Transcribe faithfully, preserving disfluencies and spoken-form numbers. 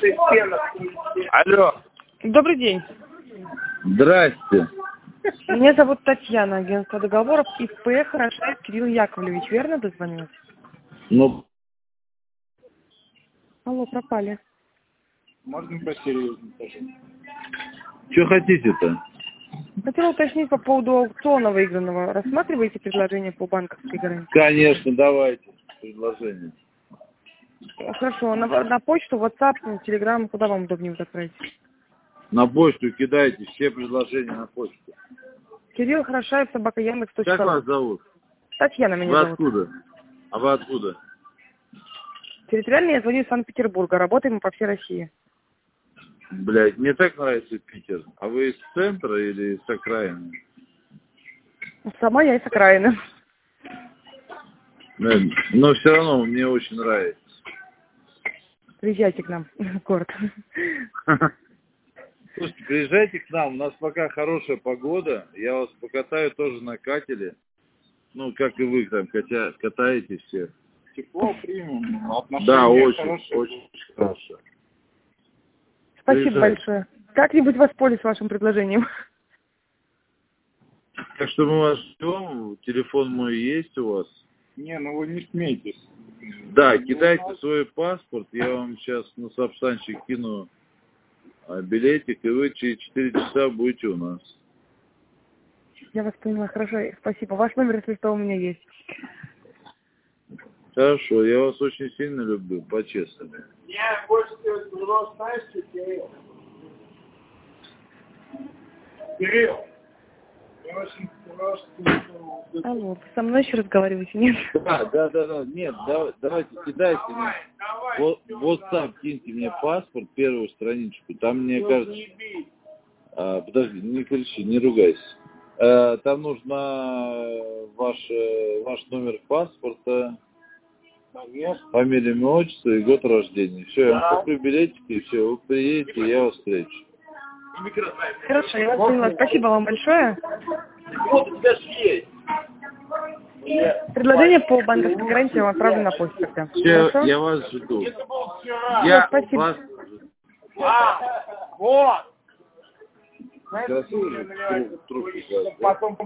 Алло. Добрый день. Здрасте. Меня зовут Татьяна, агентство договоров ИП Хорошаев Кирилл Яковлевич. Верно дозвонилась? Ну, Алло, пропали. Можно посерьезнее, пожалуйста? что хотите-то? Хотела уточнить по поводу аукциона выигранного. Рассматриваете предложение по банковской гарантии? Конечно, давайте предложение. Хорошо. На, на почту, WhatsApp, Telegram, куда вам удобнее вот отправить? На почту кидайте все предложения на почту. Кирилл Хорошаев, собака Яндекс. Как вас зовут? Татьяна меня Вы зовут. откуда? А вы откуда? Территориально я звоню из Санкт-Петербурга. Работаем мы по всей России. Блядь, мне так нравится Питер. А вы из центра или из окраины? Сама я из окраины. Да, но все равно мне очень нравится. Приезжайте к нам в город. Слушайте, приезжайте к нам, у нас пока хорошая погода, я вас покатаю тоже на катере, ну, как и вы там катя, катаете все. Тепло примем, отношения Да, очень, хорошие. очень хорошо. Спасибо Приезжайте. большое. Как-нибудь воспользуюсь вашим предложением. Так что мы вас ждем, телефон мой есть у вас? Не, ну вы не смейтесь. Да, кидайте свой паспорт, я вам сейчас на Сапсанчик кину билетик, и вы через четыре часа будете у нас. Я вас поняла, хорошо, спасибо. Ваш номер, если что, у меня есть. Хорошо, я вас очень сильно люблю, по-честному. Я больше всего знаешь, Кирилл. Кирилл, я очень просто... Алло, вы со мной еще разговариваете, нет? Да, да, да, да, нет, давай, давайте кидайте мне. Вот, WhatsApp киньте мне паспорт, первую страничку, там, мне кажется... А, подожди, не кричи, не ругайся. А, там нужно ваш, ваш номер паспорта, фамилия, имя, отчество и год рождения. Все, я вам куплю билетики, и все, вы приедете, я вас встречу. Хорошо, я вас поняла. Спасибо вам большое. Вот у тебя же есть. Предложение по банковской гарантии я вам отправлю на почту тогда. Все, Хорошо? я вас жду. Я спасибо. Вас... А, вот! Красиво, трубку, Потом